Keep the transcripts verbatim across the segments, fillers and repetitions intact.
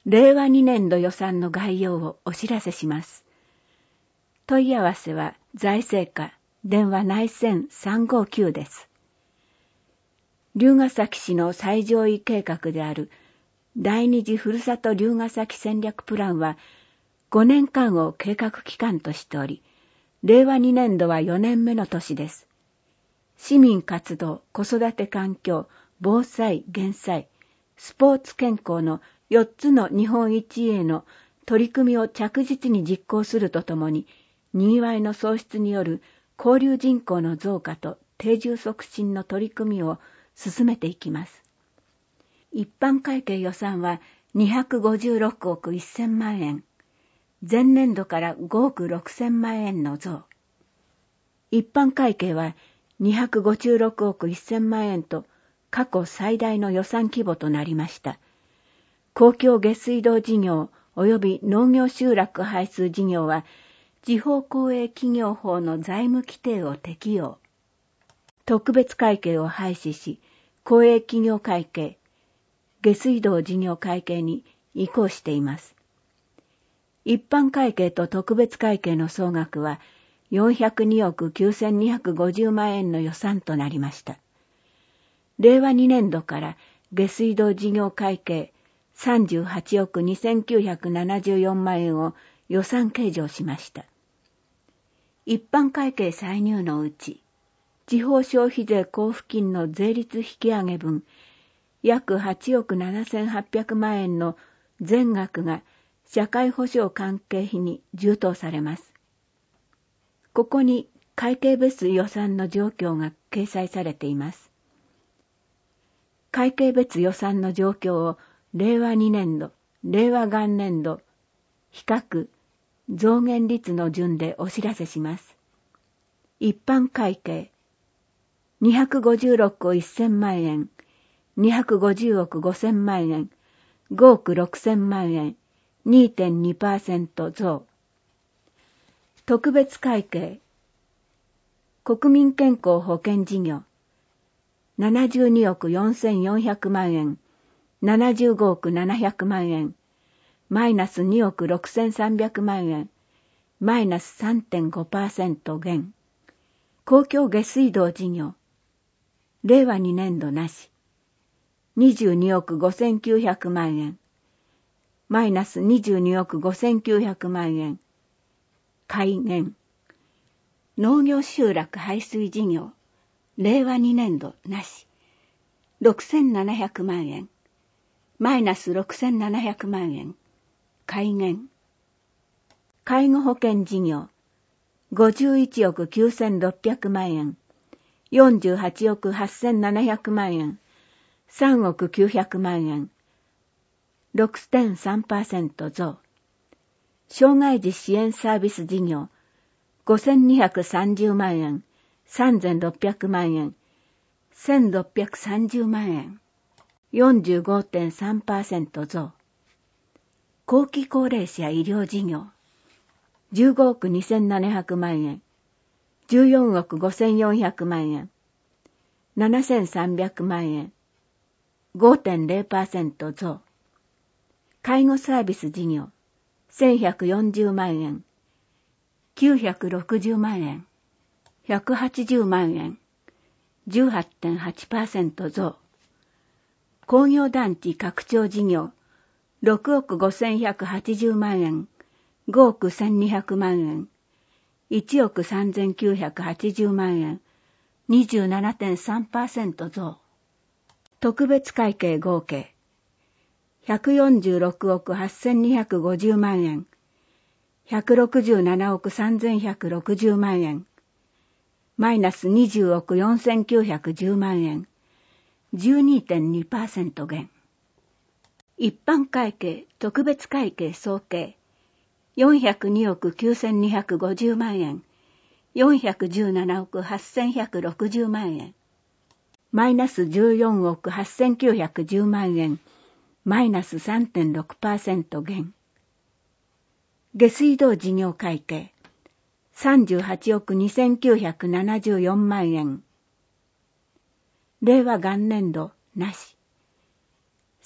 れいわにねんど予算の概要をお知らせします。問い合わせは財政課電話内線さんごきゅうです。龍ケ崎市の最上位計画である第二次ふるさと龍ケ崎戦略プランはごねんかんを計画期間としており、れいわにねんどはよねんめの年です。市民活動、子育て環境、防災・減災、スポーツ健康のよっつの日本一への取り組みを着実に実行するとともに、にぎわいの創出による交流人口の増加と定住促進の取り組みを進めていきます。一般会計予算はにひゃくごじゅうろくおくせんまんえん、前年度からごおくろくせんまんえんの増。一般会計はにひゃくごじゅうろくおくせんまんえんと過去最大の予算規模となりました。公共下水道事業及び農業集落排水事業は地方公営企業法の財務規定を適用。特別会計を廃止し、公営企業会計、下水道事業会計に移行しています。一般会計と特別会計の総額はよんひゃくにおくきゅうせんにひゃくごじゅうまんえんの予算となりました。れいわにねんどから下水道事業会計さんじゅうはちおくにせんきゅうひゃくななじゅうよんまんえんを予算計上しました。一般会計歳入のうち、地方消費税交付金の税率引き上げ分、約はちおくななせんはっぴゃくまんえんの全額が社会保障関係費に充当されます。ここに会計別予算の状況が掲載されています。会計別予算の状況をれいわにねんど、れいわ元年度、比較、増減率の順でお知らせします。一般会計、にひゃくごじゅうろくおせんまんえん、にひゃくごじゅうおくごせんまんえん、ごおくろくせんまんえん、にてんにパーセント 増。特別会計、国民健康保険事業、ななじゅうにおくよんせんよんひゃくまんえん、ななじゅうごおくななひゃくまんえん、マイナスにおくろくせんさんびゃくまんえん、マイナス さんてんごパーセント 減。公共下水道事業、れいわにねんどなし、にじゅうにおくごせんきゅうひゃくまんえん、マイナスにじゅうにおくごせんきゅうひゃくまんえん、改減。農業集落排水事業、れいわにねんどなし、ろくせんななひゃくまんえん、マイナスろくせんななひゃくまんえん、改減。介護保険事業、ごじゅういちおくきゅうせんろっぴゃくまんえん、よんじゅうはちおくはっせんななひゃくまんえん、さんおくきゅうひゃくまんえん、ろくてんさんパーセント 増。障害児支援サービス事業、ごせんにひゃくさんじゅうまんえん、さんぜんろっぴゃくまんえん、せんろっぴゃくさんじゅうまんえん、よんじゅうごてんさんパーセント 増。後期高齢者医療事業、じゅうごおくにせんななひゃくまんえん、じゅうよんおくごせんよんひゃくまんえん、ななせんさんびゃくまんえん、ごてんれいパーセント 増。介護サービス事業、せんひゃくよんじゅうまんえん、きゅうひゃくろくじゅうまんえん、ひゃくはちじゅうまんえん、じゅうはちてんはちパーセント 増。工業団地拡張事業、ろくおくごせんひゃくはちじゅうまんえん、ごおくせんにひゃくまんえん、いちおくさんぜんきゅうひゃくはちじゅうまんえん、にじゅうななてんさんパーセント 増。特別会計合計、ひゃくよんじゅうろくおくはっせんにひゃくごじゅうまんえん、ひゃくろくじゅうななおくさんぜんひゃくろくじゅうまんえん、マイナスにじゅうおくよんせんきゅうひゃくじゅうまんえん、じゅうにてんにパーセント 減。一般会計、特別会計総計、よんひゃくにおくきゅうせんにひゃくごじゅうまんえん、よんひゃくじゅうななおくはっせんひゃくろくじゅうまんえん、マイナスじゅうよんおくはっせんきゅうひゃくじゅうまんえん、マイナス さんてんろくパーセント 減。下水道事業会計、さんじゅうはちおくにせんきゅうひゃくななじゅうよんまんえん。令和元年度なし、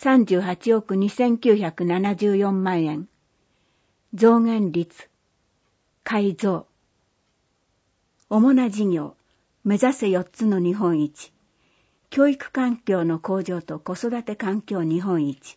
さんじゅうはちおくにせんきゅうひゃくななじゅうよんまんえん。増減率、改造。主な事業、目指せよっつの日本一。教育環境の向上と子育て環境日本一。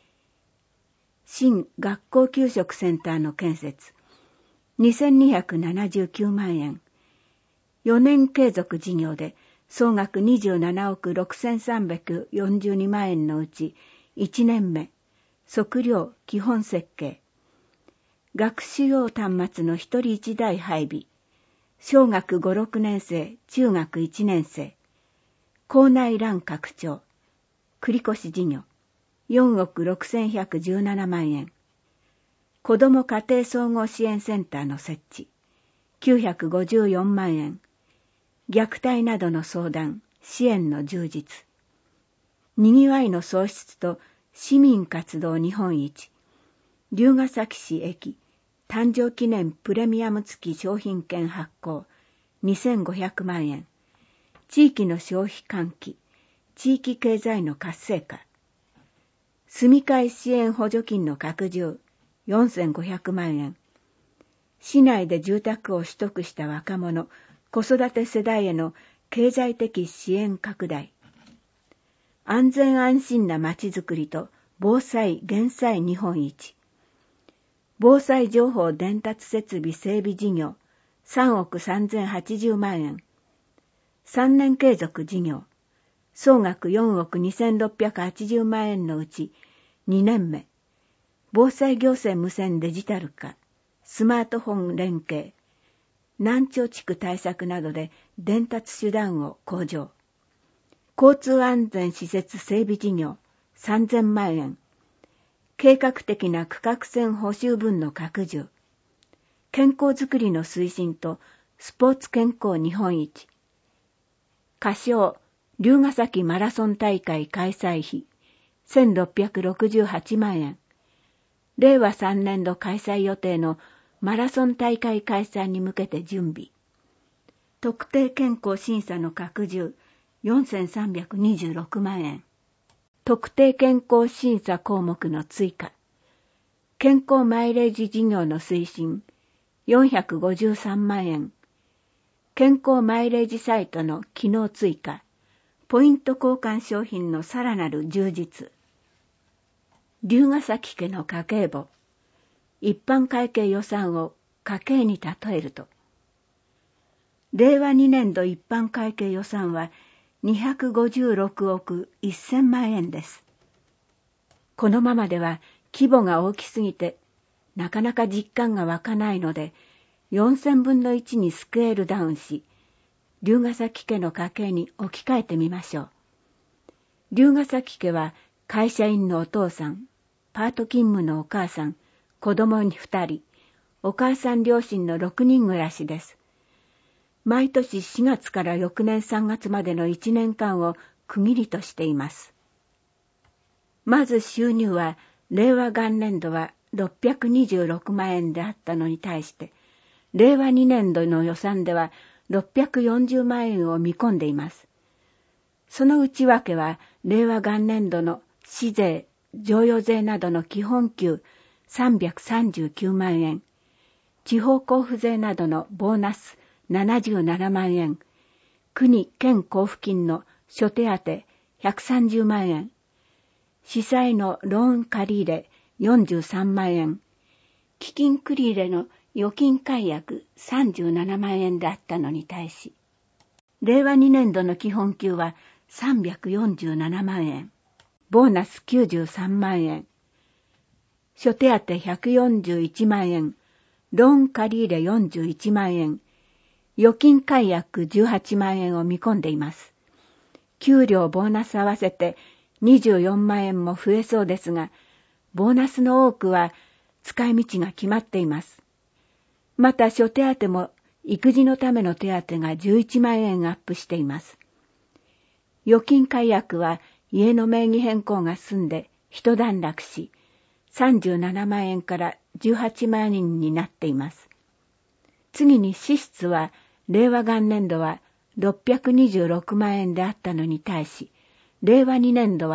新学校給食センターの建設。にせんにひゃくななじゅうきゅうまんえん。よねん継続事業で総額にじゅうななおくろくせんさんびゃくよんじゅうにまんえんのうちいちねんめ、測量基本設計。学習用端末の一人一台配備。小学ご、ろくねん生、中学いちねん生。校内欄拡張。繰越事業。よんおくろくせんひゃくじゅうななまんえん。子ども家庭総合支援センターの設置。きゅうひゃくごじゅうよんまんえん。虐待などの相談、支援の充実。にぎわいの創出と市民活動日本一。龍ケ崎市駅。誕生記念プレミアム付き商品券発行にせんごひゃくまんえん。地域の消費喚起、地域経済の活性化。住み替え支援補助金の拡充よんせんごひゃくまんえん。市内で住宅を取得した若者、子育て世代への経済的支援拡大。安全安心なまちづくりと防災減災日本一。防災情報伝達設備整備事業さんおくさんぜんはちじゅうまんえん。さんねん継続事業総額よんおくにせんろっぴゃくはちじゅうまんえんのうちにねんめ。防災行政無線デジタル化、スマートフォン連携、難聴地区対策などで伝達手段を向上。交通安全施設整備事業さんぜんまんえん。計画的な区画線補修分の拡充。健康づくりの推進とスポーツ健康日本一。仮称、龍ケ崎マラソン大会開催費せんろっぴゃくろくじゅうはちまんえん。れいわさんねんど開催予定のマラソン大会開催に向けて準備。特定健康審査の拡充よんせんさんびゃくにじゅうろくまんえん。特定健康審査項目の追加。健康マイレージ事業の推進よんひゃくごじゅうさんまんえん。健康マイレージサイトの機能追加。ポイント交換商品のさらなる充実。龍ケ崎家の家計簿。一般会計予算を家計に例えると。れいわにねんど一般会計予算はにひゃくごじゅうろくおくせんまんえんです。このままでは規模が大きすぎてなかなか実感が湧かないのでよんせんぶんのいちにスケールダウンし、龍ケ崎家の家計に置き換えてみましょう。龍ケ崎家は会社員のお父さん、パート勤務のお母さん、子供にふたり、お母さん両親のろくにん暮らしです。毎年しがつから翌年さんがつまでのいちねんかんを区切りとしています。まず収入は令和元年度はろっぴゃくにじゅうろくまんえんであったのに対して、れいわにねんどの予算ではろっぴゃくよんじゅうまんえんを見込んでいます。その内訳は令和元年度の市税、譲与税などの基本給さんびゃくさんじゅうきゅうまんえん、地方交付税などのボーナスななじゅうななまんえん、国・県交付金の諸手当ひゃくさんじゅうまんえん、市債のローン借り入れよんじゅうさんまんえん、基金繰り入れの預金解約さんじゅうななまんえんであったのに対し、れいわにねんどの基本給はさんびゃくよんじゅうななまんえん、ボーナスきゅうじゅうさんまんえん、諸手当ひゃくよんじゅういちまんえん、ローン借り入れよんじゅういちまんえん、預金解約じゅうはちまんえんを見込んでいます。給料、ボーナス合わせてにじゅうよんまんえんも増えそうですが、ボーナスの多くは使い道が決まっています。また諸手当も育児のための手当がじゅういちまんえんアップしています。預金解約は家の名義変更が済んで一段落し、さんじゅうななまんえんからじゅうはちまんえんになっています。次に支出は令和元年度はろっぴゃくにじゅうろくまんえんであったのに対し、令和にねんどは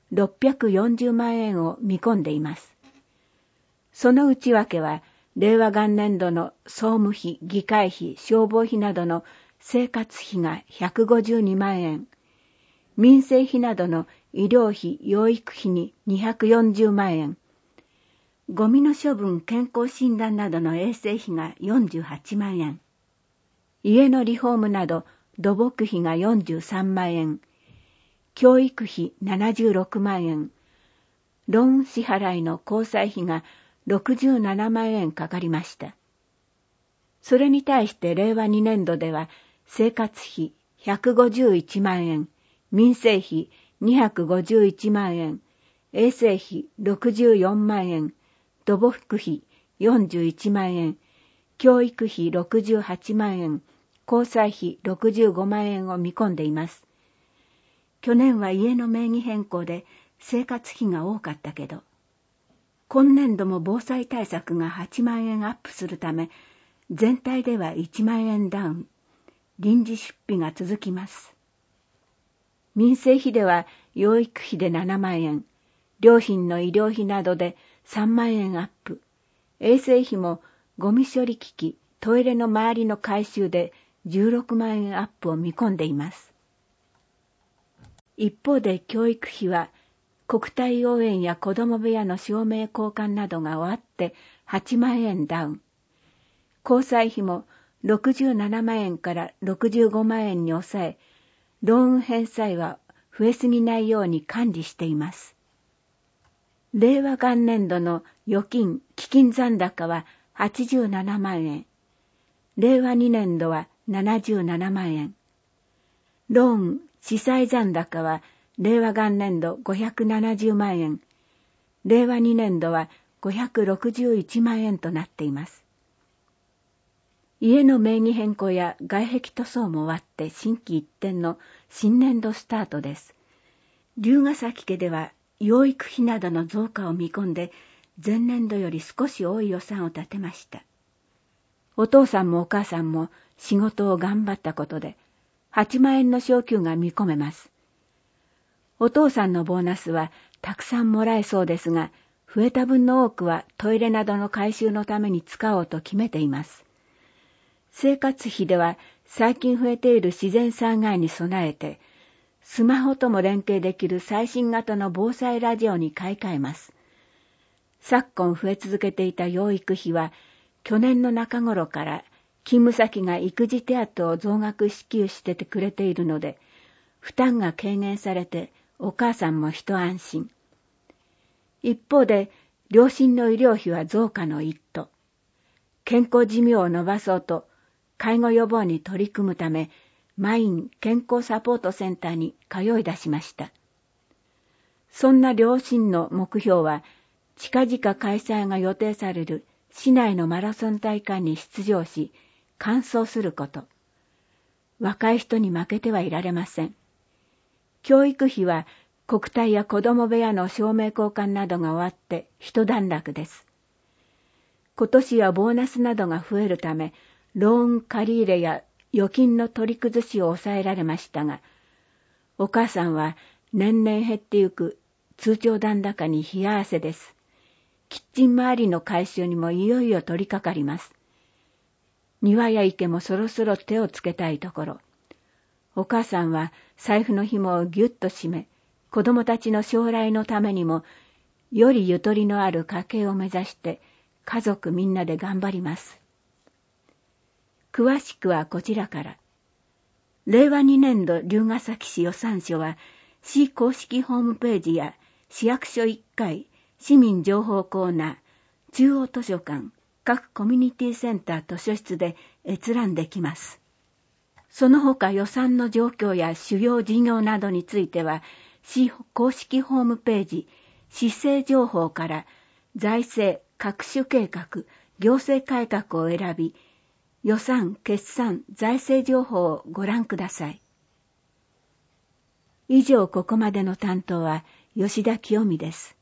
ろっぴゃくよんじゅうまんえんを見込んでいます。その内訳は、令和元年度の総務費、議会費、消防費などの生活費がひゃくごじゅうにまんえん、民生費などの医療費、養育費ににひゃくよんじゅうまんえん、ゴミの処分、健康診断などの衛生費がよんじゅうはちまんえん、家のリフォームなど土木費がよんじゅうさんまんえん、教育費ななじゅうろくまんえん、ローン支払いの交際費がろくじゅうななまんえんかかりました。それに対して令和にねん度では生活費ひゃくごじゅういちまんえん、民生費にひゃくごじゅういちまんえん、衛生費ろくじゅうよんまんえん、土木費よんじゅういちまんえん、教育費ろくじゅうはちまんえん、交際費ろくじゅうごまんえんを見込んでいます。去年は家の名義変更で生活費が多かったけど、今年度も防災対策がはちまんえんアップするため、全体ではいちまんえんダウン、臨時出費が続きます。民生費では養育費でななまんえん、良品の医療費などでさんまんえんアップ、衛生費もゴミ処理機器、トイレの周りの改修でじゅうろくまんえんアップを見込んでいます。一方で教育費は国体応援や子ども部屋の照明交換などが終わってはちまんえんダウン。交際費もろくじゅうななまんえんからろくじゅうごまんえんに抑え、ローン返済は増えすぎないように管理しています。令和元年度の預金・基金残高ははちじゅうななまんえん。令和にねん度はななじゅうななまんえん。ローン・資債残高は令和元年度ごひゃくななじゅうまんえん。令和にねん度はごひゃくろくじゅういちまんえんとなっています。家の名義変更や外壁塗装も終わって心機一転の新年度スタートです。龍ヶ崎家では養育費などの増加を見込んで前年度より少し多い予算を立てました。お父さんもお母さんも仕事を頑張ったことではちまんえんの昇給が見込めます。お父さんのボーナスはたくさんもらえそうですが、増えた分の多くはトイレなどの改修のために使おうと決めています。生活費では最近増えている自然災害に備えて、スマホとも連携できる最新型の防災ラジオに買い替えます。昨今増え続けていた養育費は、去年の中頃から勤務先が育児手当を増額支給しててくれているので、負担が軽減されてお母さんも一安心。一方で、両親の医療費は増加の一途。健康寿命を延ばそうと、介護予防に取り組むため、マイン健康サポートセンターに通い出しました。そんな両親の目標は、近々開催が予定される市内のマラソン大会に出場し、完走すること。若い人に負けてはいられません。教育費は国体や子ども部屋の照明交換などが終わって一段落です。今年はボーナスなどが増えるため、ローン借り入れや預金の取り崩しを抑えられましたが、お母さんは年々減ってゆく通帳残高に冷や汗です。キッチン周りの改修にもいよいよ取り掛かります。庭や池もそろそろ手をつけたいところ。お母さんは財布の紐をぎゅっと締め、子供たちの将来のためにも、よりゆとりのある家計を目指して、家族みんなで頑張ります。詳しくはこちらから。令和にねん度龍ヶ崎市予算書は、市公式ホームページや市役所いっかい、市民情報コーナー、中央図書館、各コミュニティセンター図書室で閲覧できます。その他予算の状況や主要事業などについては、市公式ホームページ、市政情報から財政、各種計画、行政改革を選び、予算、決算、財政情報をご覧ください。以上ここまでの担当は吉田清美です。